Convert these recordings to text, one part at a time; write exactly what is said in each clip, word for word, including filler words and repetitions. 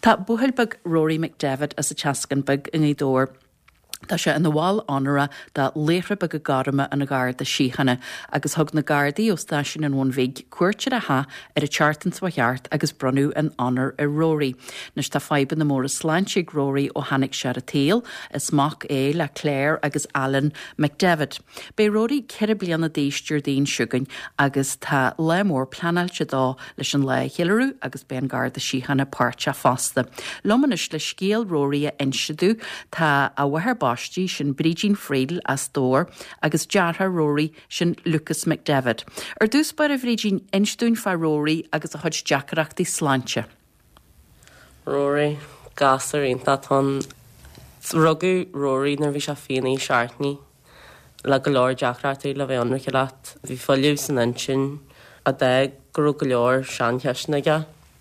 Tá buhilbag Rory McDavid as a chascanbag in ei dór. Tá sé an bháil anra de léire bag a garama an a gard a síhanna agus thug na gardaí ó stáisisin an bhain bhíg cuairte a ha ar a chartans waheart agus brunú an anar a Rory. Nes tá faiban na mór a sláintig Rory ó hanig se a téal is mach é le Claire agus Alan McDavid. Bei Rory ceir blianana déisteir daon siúgain agus tá le mór planailte dá leis an le chéileú agus ben gard a síhanna páirte fásta. Lomanis le scéal Rory a insidú tá a bhahar Tí sin Brídín Friedel as dór agus deartha Rory sin Lucas McDavid. Ar dús bar a bhrídín instún fa Rory agus a chuid deacharachtaí sláinte. Rory, gasar ínta tán rugu Rory nar bhí se féanaí seaartní le go leor deacharachtaí le bheith anra leat. Bhí foiiliú san insin a de gur go leor sean ceisnaige.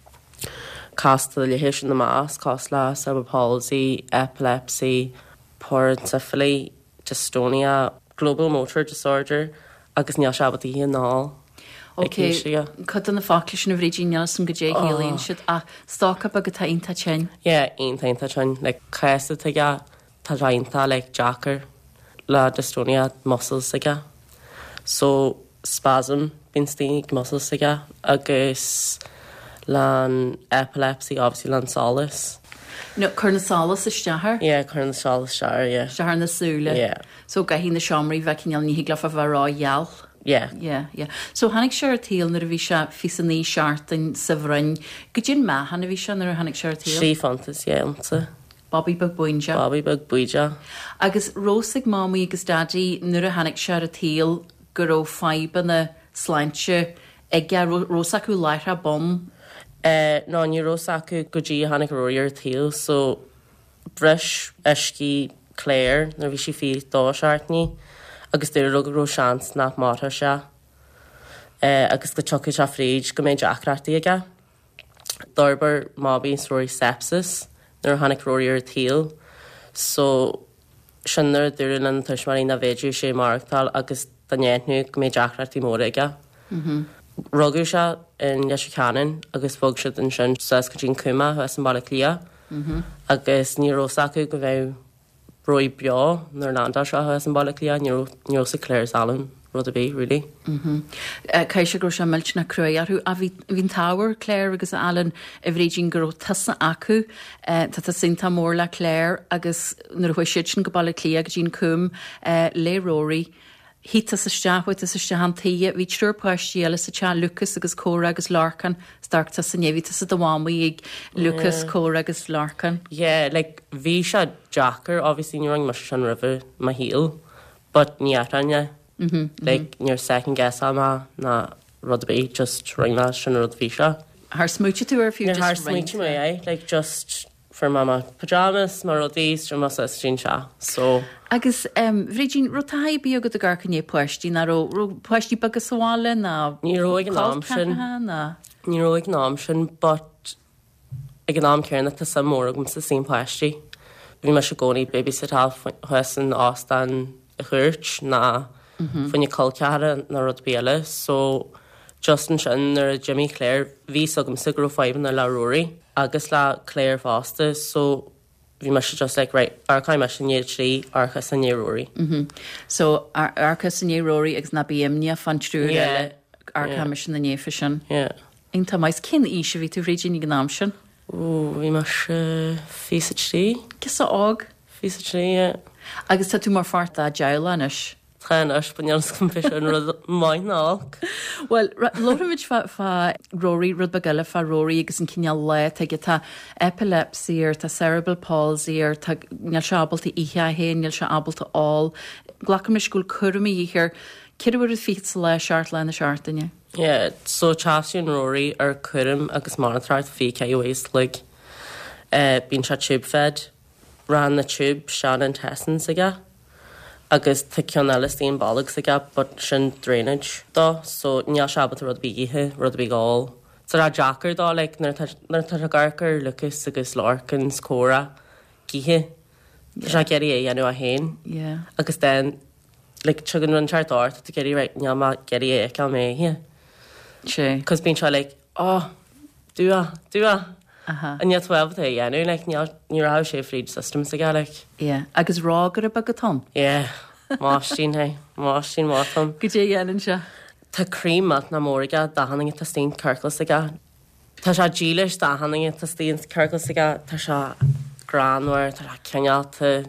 Casta le héis na más, cás le cerebral palsy, epilepsy, porencephaly, dystonia, global motor disorder, agus níl se abatí hí ná. Ok, cad an na fácla sin a bhrídí neal san go dé híalaíonn siad a stácha bag a tá ionta tein? Yeah, ionta ionta tein. Like, caisa taige tá rainta like jacker le dystonia muscles taige. So, spasm, bín stínig muscles taige, agus lan epilepsy, obviously lan solace. No, Curna Salas is stahar? Yeah, Curna Salas stahar, yeah. Stahar na súla? Yeah. So, ga hí na siomraí bheith cinneal ní higlafa bhará ial? Yeah. Yeah, yeah. So, hannig seir tíal nar a bhí se fís a ní seartain sa bhrain. Gydyn ma, hanna bhí se nar a hannig seir tíal? Sí fantas, yeah, anta. Bobby bag buinja? Bobby bag buinja. Agus rósig mámí agus dadí nar a hannig seir tíal gur ó faiba na sláintse ag ga rósacú leithra bom. Uh, no, ní rosa acu go dtí hanig Rory ar tíal, so bris iscí Claire nar bhí si fi dá seartní, agus dúir rug ró seans nach mátha se, uh, agus go tuca se fríd go méid deacharachtaí aige. D'orbar mábí Rory sepsis nar hanig Rory ar tíal, so sinnar dúir an tuismarí na bhéidir sé marachtal agus danéitnú go méid deacharachtaí móra aige. Mhm. Rugú se in Leiscanan agus bog se in sin sas go dín cuma hes an bailach lia. Agus ní rosacu go bheith roi beo nar nanda se hes an bailach lia, ní rosa Claire Allen rud a bé, really. Cai se gur se milt na cruiarú a bhín táhar Claire agus Allen a bhrídín gur tasa acu tá tá sinta mór le Claire agus nar chuisiid sin go bailach lia go dín cum le Rory. Híta sa stehaid a sa stehantaí, bhí trúr páistíala sa te Lucas agus Córa agus Larkin, starta sa nevíta sa dohámaí ag Lucas, Córa agus Larkin. Yeah, like, bhí se Jacker, obviously ní rang mar sin rih ma híal, but ní airtanya. Mm-hmm, like, mm-hmm. Níor second guess ama na rud bé, just ring na sin rud bhí se. Har smúte tú ar fiú just ring? Har smúte mé, eh? Like, just for mama pyjamas, mar rud bhís, dra mas as sin se, so... Agus um, bhrídín rotáí bí agad a garcané poistí na ro poistí bag a sáile na ní roig an nám sin ní roig nám sin, but ag an nám cearna tá sam mór agam sa sin poistí. Bhí me se gcónaí baby sit half huesan ástan a chuirt na fanne colceara na rud béile, so Justin sin ar Jimmy Claire bhí agam sa gro five na le Rory agus le Claire fásta, so bhí me se just like, right, arcaim me sin níiad trí archa san ní Rory. Mm-hmm. So, ar archa san ní Rory agus na bíam ní fan trúr yeah. archa me sin na néfa sin. Yeah. Inta mais cin íse bhí tú bhrídín ag nám sin? Ó, bhí me se fís a trí. Cis a ág? Fís a trí, yeah. Agus tá tú mar farta a dealanis? Tréis banneans go fi an rud main nálc. Well, lorimid fa, fa Rory rud bagile fa Rory agus an cinneal le ag tá epilepsy ar tá cerebral palsy ar tá níl se abalta ihe hé, níl se abalta all. Glacham is gúil curmi íhir, cidir a fít le seart le na seartaine? Yeah, so chasún Rory ar curim agus monitrart fi ceis like uh, bín se tube fed, ran na tube sean an testin aige. Agus tá ceannalas tíon bailach aige, but sin drainage dá, so níl se abalta rud bígithe, rud bí gáil. So ra Jacker dá, like, nar tá a garcar Lucas agus Larkin, Córa, githe. Tá se geirí é dhéanú a hain. Yeah. Agus den, like, tugan run teart ort, tá geirí, right, níl ma geirí é ceal mé hí. Sé. Cos bín se, like, oh, dúa, dúa. an iad twelve é dhéanú le ní rá sé fríd system sa gaach. Ié, agus rágur a bagad tom? Ié, máistín he, máistín mátam. Go dé dhéanaan se? Tá crímat na mórga dahanning tá stín carclas a ga. Tá se dílis dahanning tá stín carclas a ga, tá se granúir, tá ceanalta.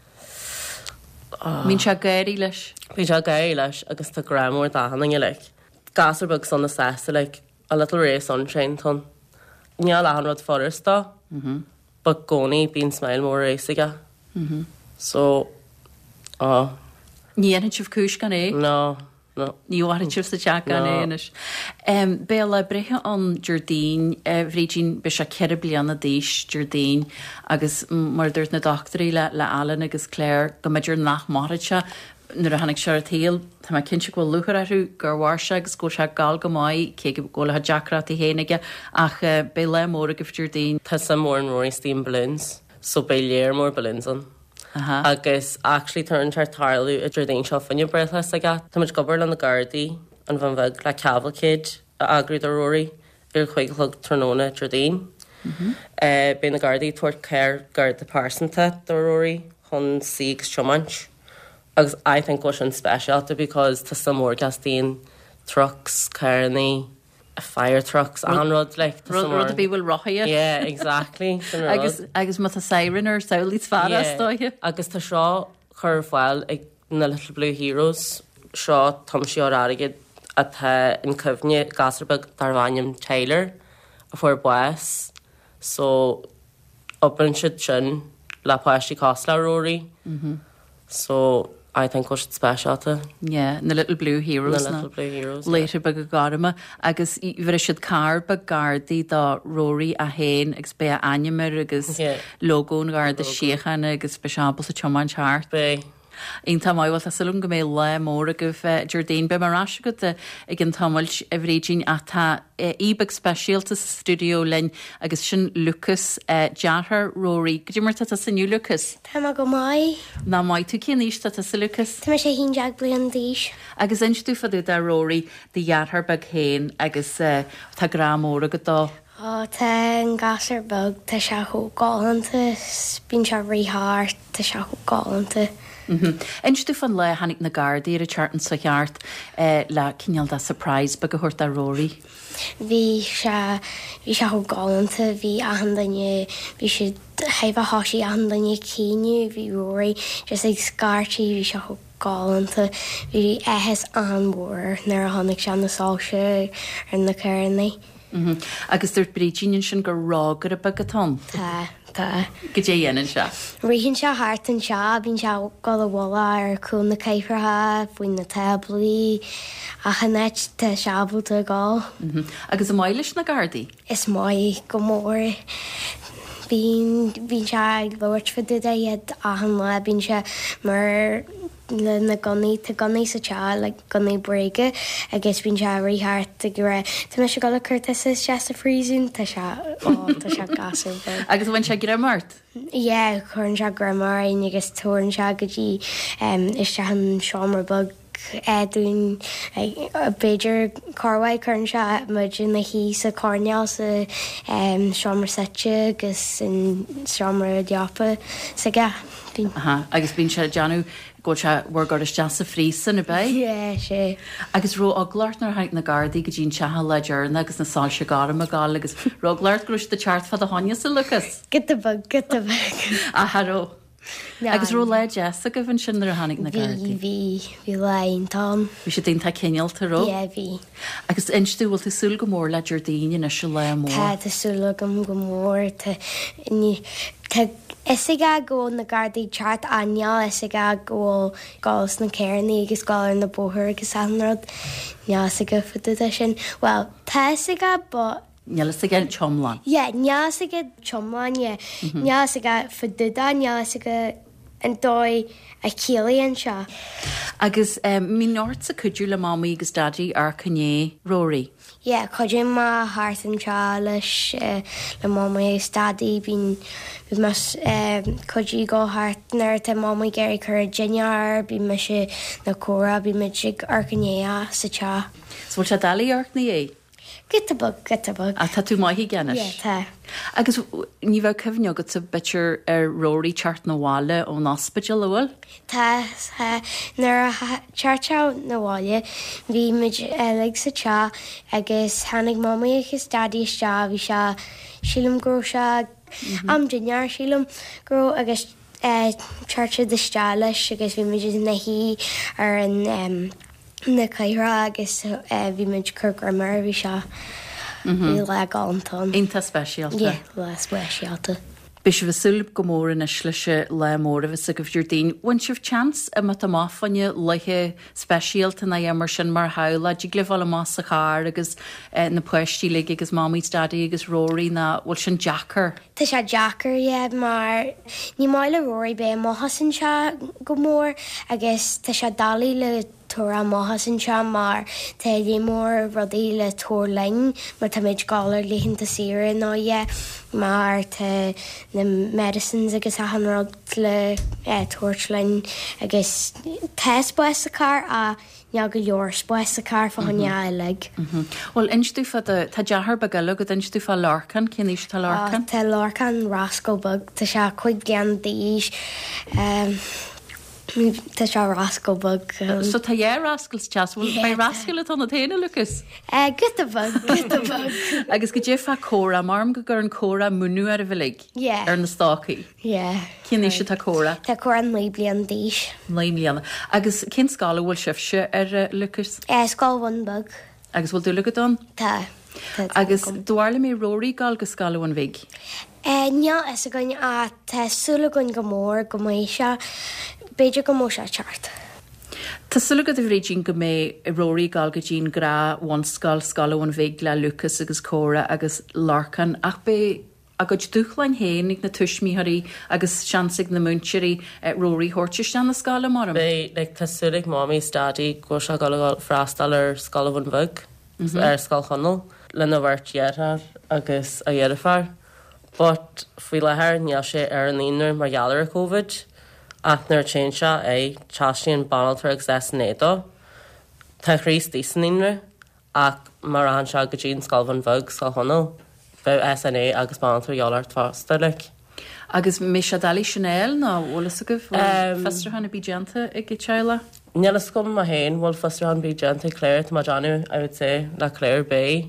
Mín se gairí leis? Bhí se gairí leis agus tá gramúir dahanning le. Gasar bug son na sesa le a little ray sunshine ton. Ní lehan rud forrastá, ba gcónaí bín smail mór réisiga. So, á. Ní ann sibh cúis gan é? No. No. Ní bhhain sibh sa teach gan éanais. Bé le brethe an Jordain, bhrídín be se ceir blianana díis Jordain, agus mar dúirt na doctorí le le Alan agus Claire go meidir nach máirte nuair a hanig seir a taal, tá mai cinse go luchar arú gur bhharse agus go se gal go maiid cé go le Jackrat i héanaige ach bé le mór go Jordain. Tá sa mór an roií steam balloons, so bé léir mór balloons an. Uh-huh. Agus actually turned her tarlú a Jordain seo fanne breathless aga. Tá muid gobar an na Gardaí an bhan bheg le cavalcade a agrúd a roií ar chuig chlog tróna Jordain. Bé na Gardaí tuairt ceir gard de pásanta do roií chun sigs chomanch. Agus I think was an specialty because tá sa mór gastíon trucks, carnaí, fire trucks, an rud like rud a bí bhfuil roiíad. Yeah, exactly. agus agus mat a siren ar saolís fada stoithe. Agus tá seo chur fáil ag na Little Blue Heroes seo tom seo aige a tá in cyfne gasarbeg darhaim Taylor a fuair buas. So open siid sin le páistí cosla roií. So I think was specialta. Yeah, na Little Blue Heroes. Na Little Blue Heroes. Later bag a garma agus bhar siad car bag gardaí dá roií a hain agus bé animar agus logo na garda siochan agus beisiabal sa choman chart. Bé. Ein tamáil a salún go mé le mór a goh Jordain be mar as go ag an tamáil a bhréidín a tá íbag speisialta studio lein agus sin Lucas dearthar roií. Go dtí mar tá sanniu Lucas? Tá go mai. Na mai tú cin níos tá sa Lucas? Tá sé hín deag blian díis. Agus instú faú a roií de dearthar bag héin agus tá gra mór a go dá. Á tá an gasar bug tá se thuáanta bín se rithart tá se thuáanta. Instú fan le hanig na Gardaí ar a chartan sa cheart le cineal de surprise bag a thuirt a roií. Bhí se bhí se thuáanta bhí ahandaine bhí si heibh háí ahandaine cíniu bhí roií just ag scartí bhí se thuáanta bhí éhes anmór nar a tháinig se nasáise ar na ceirnaí. Agus dúirt brídíonn sin gur rágur a bagatón. Tá. Tá. Go dé dhéanaan se? Rihinn se hart an se, bhín se go bhla ar cún na céifrethe, faoin na tablaí a chanéit tá seabalta gá. Agus a mailes na Gardaí? Is mai go mór. Bhín bhín se ag bhirt fa du iad ahan le bhín se mar le na gonaí tá gonaí sa te le gonaí breige agus bín se rithart a go ra. Tá me se go le chuirta sa se a frísún tá se tá se gasú. Agus bhain se gur mát? Ié, chun se gramar agus túann se gotí is se an seomar bug dún Beiidir carhaid chun se muidir na hí sa carneal sa seomar sete agus in seomar deapa sa ga. Agus bín se deanú go se bhar go is deas a frísan na bé? Ié, sé. Agus ró aglairtnar haid na Gardaí go dtín tethe le dearna agus na sáil se gar a gáil agus róglaart grúis de teart fad a haine sa Lucas. Get a bug, get a bug. A haró. Agus ró le deas a go bhann sin ar a hanig na Gardaí. Bhí bhí leon tám. Bhí sé dtí tá cenealta ró? Ié, bhí. Agus instú bhfuil súil go mór le Jordain na se le mór. Tá tásúla go go mór is i ga ggóil na Gardaí teart aineal is i ga ggóil gáils na céirnaí agus gáil na bóthir agus anrad neas a go futa sin. Well, tá i ga ba Nelas a gin chomlan. Yeah, neas a go chomlan, yeah. Neas a go fuda, neas a go an dói a chéalaíonn seo. Agus mí náirt sa cuidiú le mámaí agus dadí ar cné roií. Yeah, chuidir má háart an se leis le mámaí agus dadí bín mas chuidí gáthart nar tá mámaí géir chur ginear bí me se na córa bí me sig ar cné sa te. Bhfuil se dalí arc na é? Gitabug, gitabug. A tá tú maithí genis? Yeah, tá. Agus ní bheith cyfneogad sa bitir ar róí teart na bháile ó náspaidir lehil? Tá nar teartá na bháile, bhí muid le sa te agus tháinig mamí agus dadí iste bhí se sílam gro se am dunear sílam gro agus teirte de ste leis agus bhí muid na hí ar an na caithra agus bhí muid chugur mar bhí se bhí le gáantán. Ínta speisialta? Ie, le speisialta. Bís bh sulb go mór in isleise le mór bh a go bhúr dain. Bhain sibh chans a mat máfanne lethe speisialta na dhémar sin mar haila, dí glyfáil más a cháir agus na puistí le agus mámí stadaí agus róí na bhil sin Jackar. Tá sé Jackar é mar ní máile róí be máhasan se go mór agus tá sé dalí le tóra máhasan se mar tá dhé mór rudaí le tór lein mar tá méid gáir líhinnta sire ná é mar tá na medicines agus a hanrad le tuairtlein agus tá bues a car a ne go leor bues a car fa hanne le. Well instú fa tá dehar bagile go instú fá lácan cin is tá lácan? Tá lácan rascobug tá se chuid gan díis Tá se rascobug. So tá dhé rascails teas bhfuil bé rascail an na téine lucas? Gitabug, gitabug. Agus go dé fa córa, marm go gur an córa munú ar a bhilig ar na stácaí? Cin is se tá córa? Tá córa an lí blian díis. Lí blianana. Agus cin scála bhfuil sibse ar lucas? Scáilhain bug. Agus bhfuil tú lucad an? Tá. Agus dúirla mé róí gáil go scálahain bhig? Nea is a gine a tásúla gon go mór go méise beidir go mó se teart. Tásúlagad a bhréidín go mé róí gáil go dín gra bhain scáil scálahain bhig le lucas agus córa agus lácan ach bé a go dúchlein hénig na tuismíthaí agus seansigh na múnteirí róí thuirteiste na scála marm? Bé le tásúlaigh mámí stadaí go se gáil freastal ar scálahain bhig ar scáil chonal lena bhhairthéar agus a dhéarafar. But fhui lethir níl sé ar an líonar mar geallar a Covid ach nar chéin se é teasíon banaltar ag zesannédó. Tá chrís dísanníre ach mar an se go dtíon scáilhain bhig scáil chonal be S N A agus banaltar geallar fásta le. Agus mé se dalí Chanel ná bhlas a go festrahanna bíjananta ag go teile? Nílas gom a héin bhfuil festrahan bíjananta Claire tá Johnú I would say le Claire Bay.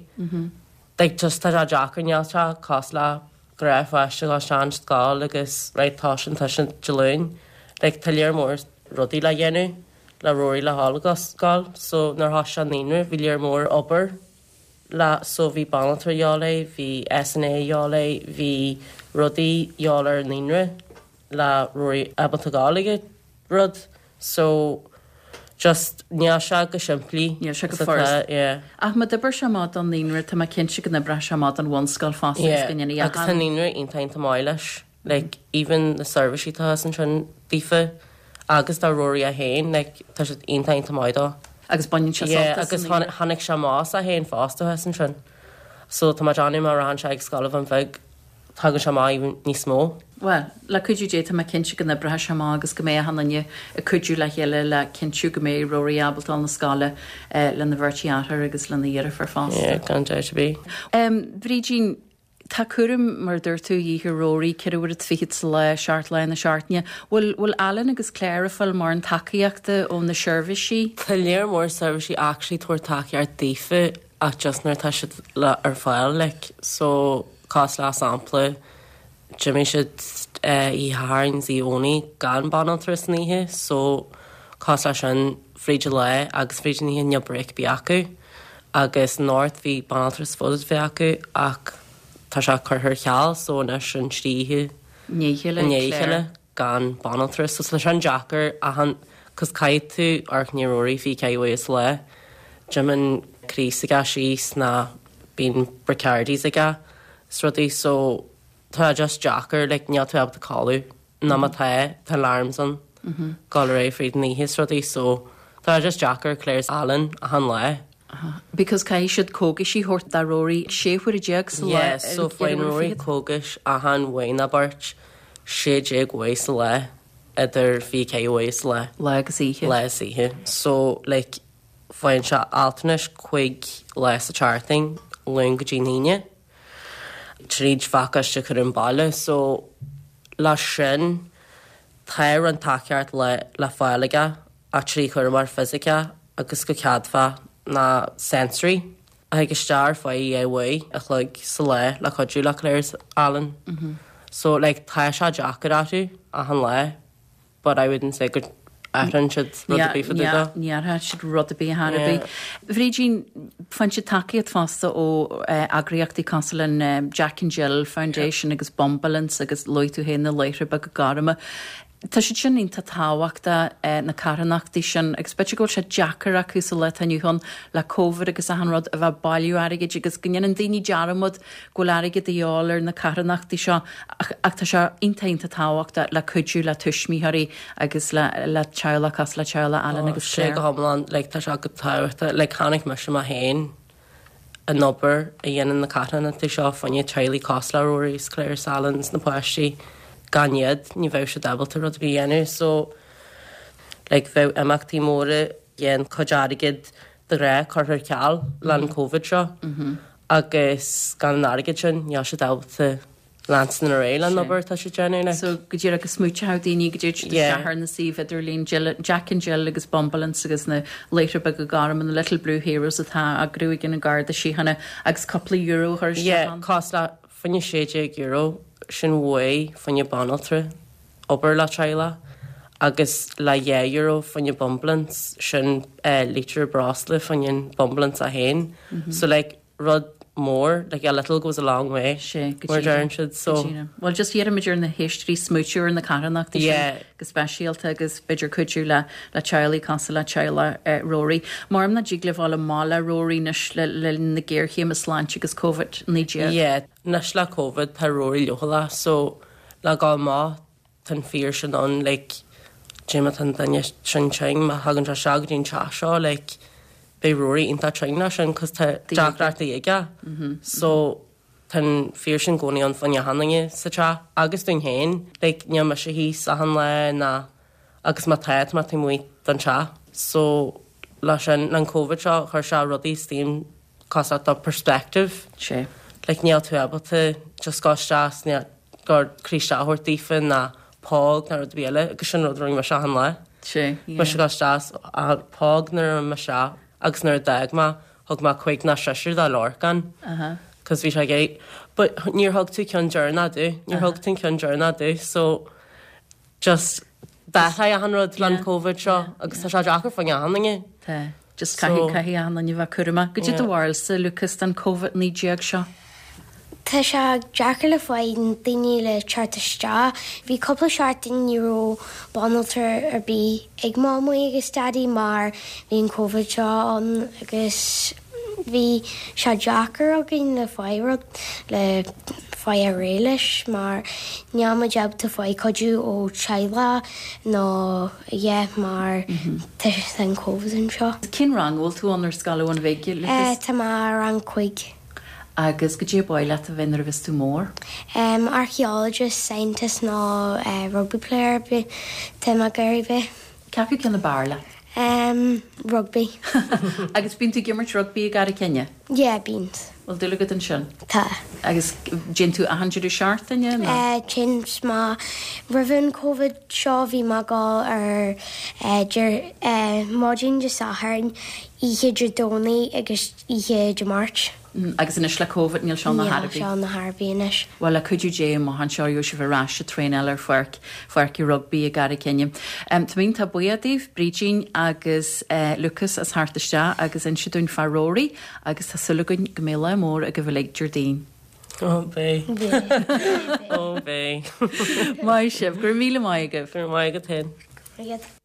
Like just tá a Jackar nealta cos le go raibh feiste go sean scáil agus réittá sin tá sin deúin. Like tá léar mór rudaí le dhéanú le róí le hála go scáil, so nar há se níonú bhí léar mór obair le so bhí banaltar eála, bhí S N A eála, bhí rudaí eálar níonre le róí abalta gálaige rud, so just níl se go siimplí níl se go forst. Ach ma dibar se mád an níonre tá cinse go na bre se mád an bhain scáil fásta gannne agus tá níonre ontainta máiles. Like even the service tá an sin dífa agus tá róí a héin like tá sé ontainta máidá. Agus bain se agus hanig se más a héin fásta an sin. So tá Johnny mar an se ag scáilhain bhig tugann se má ní smó. Well, le cuiidú dé tá cinse go na brethe sem agus go mé hananne a cuiidú le chéile le cinú go mé róí abaltal na scála le na bhirtíáthar agus le na dhéar far fásta. Gan de bí. Brídín tá cuam mar dúir tú dhíhir róí ceúir fichiid le seaartlein na seaartne, bhfuil bhfuil Alan agus Claire fáil mar an takeíachta ó na serviceí? Tá léar mór serviceí actually tuair takeíar daofa ach just nar tá si le ar fáil le so cás le sampla Jimmy should uh, í háins í óní gan banaltras níthe, so cás le sin fríide le agus fríide níthe ne brec bí acu agus North bhí banaltras fódas bhí acu ach tá se chuthir cheall so na sin títhe néile gan banaltras, so le sin Jackar a han cos caiid tú arc níróí hí ceúis le Jimin crís aga síos na bín bricardís aga srudí so tá just Jackar le neal tú ab de cáú na tá tá larms an gáil ré fríd níhis rudí so tá just Jackar Claire's Alan a han le. Uh-huh. Because cai siad cógas í hort da róí séhfuir a deag sa le. Yes, so fáin róí cógas a han wain a bart sé deag weis le idir bhí cé weis le. Le agus ihe. Le ihe. So, like, fáin se altanis chuig le sa charting lún go dtíine. Tríd facaiste chu an baile, so lá sin tair an taceart le le fáilige a trí chur mar fysica agus go ceadfa na sensory. A go star faí é bhfu a chluig sa le le chodú le Claire's Allen. Mm-hmm. So like tá se jackar atú a an le, but I wouldn't say good Ahran should rudabí for duda. Níartha should rudabí a harabí. Bhrídín fan si takeíad fásta ó agriíochtaí Consulan Jack and Jill Foundation agus Bombalance agus loitú héna leithre bag a garama. Tá si sin ínta táhaachta na caranachtaí sin, agus beidir go sé Jackar acu sa le aniu hon le COVID agus a hanrod a bheith bailú aige agus gannn an daoine dearamod go leige dhéálar na caranachtaí seo ach tá se ínta ínta táhaachta le cuidú le tuismíthaí agus le le teala cas le teala Allen agus sé go hamlan le tá se go táhachta le chanig me sem a héin a nobar a dhéanaan na caranachtaí seo fanne tealaí cosláróirí Claire's Allens na páistí Ganyad, ní bheith se dabalta rud bhí dhéanú, so like, bheith amachtaí móra dhéan codearigid de ré chuthir ceall lean COVID seo, mm-hmm. agus gan an arigid sin, ní se dabalta lánsan na ré lean nobar tá se déanú. So go dtíar agus smúte daoine go dtíir sethar na sih idirlín Jack and Jill agus Bombalance agus na léitre bag go garm an na Little Blue Heroes atá a grúig gin na garda síhanna agus coppla euro chuir yeah, cost le fanne séide euro. Sin bhfu fanne banaltre obair le treile agus le dhé euro fanne Bombalance sin uh, lítre brasla fanne Bombalance a hain. Mm-hmm. So like rud mór, like a little goes a long way. Sé, go dtíine. So well, just dhéar idir na history smúteúr na caranachtaí yeah. sin go speisialta agus beidir cuidú le le tealaí casa le teala uh, Rory. Marm na ddíglah bhála mála Rory nes le, le na ggéirchéim a sláinte agus COVID nídíag. Yeah, nes le COVID tá Rory leola, so le gá má tan fír sin an, like, Jim tan daine sin teing ma hagan tra seag dín te seo, like, be Rory inta treingna sin cos tá deachrachta ige. So tan fír sin gcónaí an fanne hanange sa te agus dún héin, like, ní me se hís a han le na agus má taid má tí muid don te. So le sin an COVID seo chuir se rudí steam cos a perspective. Sé. Like, níl tú abalta just gá steas ní gur críiste ahortífin na pág na rud bíile agus sin rud roing me se han le. Sé. Mu se gá steas a pág na me se agus nar dag ma thug ma chuig na seisiir dá lorcan. Uh-huh. Cos bhí sé gé. But níor thug tú ceann dearna dú. Níor thug tú ceann dearna dú. So just betha a han rud lan COVID seo agus tá se deachar fan hanange. Tá. Just caihí caihí an an bheith curma. Go dtí do bhil sa Lucas an COVID nídíag seo? Tá se Jackar le fáin daoine le chartiste. Bhí coppla seaartain euro banaltar ar bí ag mámú agus stadí mar bhíon COVID seo an agus bhí se Jackar a gin le fáirad le fáid a réiles mar neama jab tá fáid codú ó teile nó dhé mar an COVID an seo. Cin rang bhfuil tú anar scalaún bhéige Lucas? Tá mar rang chuig. Agus go dtí baile a bhínar a bhís tú mór? Um, archaeologist, scientist ná uh, rugby player be te a gaiir bheith. Ceapaí cin na barla? Um, rugby. Agus bín tú gimmart rugby a gar a Kenya? Yeah, beans. Well, dú legad an sin? Tá. Agus gin tú a handidir seart inne? Uh, Chins má rivan COVID seo bhí má gáil ar uh, ger, uh, mádín de saharn ihe drodónaí agus ihe de March. Mm, agus in is le COVID níl seán na Harbí. Níl seán na Harbí inis. Well, a could you jay má han seoú se bhrás a train eile fuirc fuirci rugby a gar a Kenya. Um, tá mín tá buadíh Brídín agus uh, Lucas as hartaiste agus in siún far Rory agus tá sulúgan go mé le mór a go bhfuil Jardín. Oh, bé. Oh, bé. Mai sibh gur míle maigah. Gur maigad hen.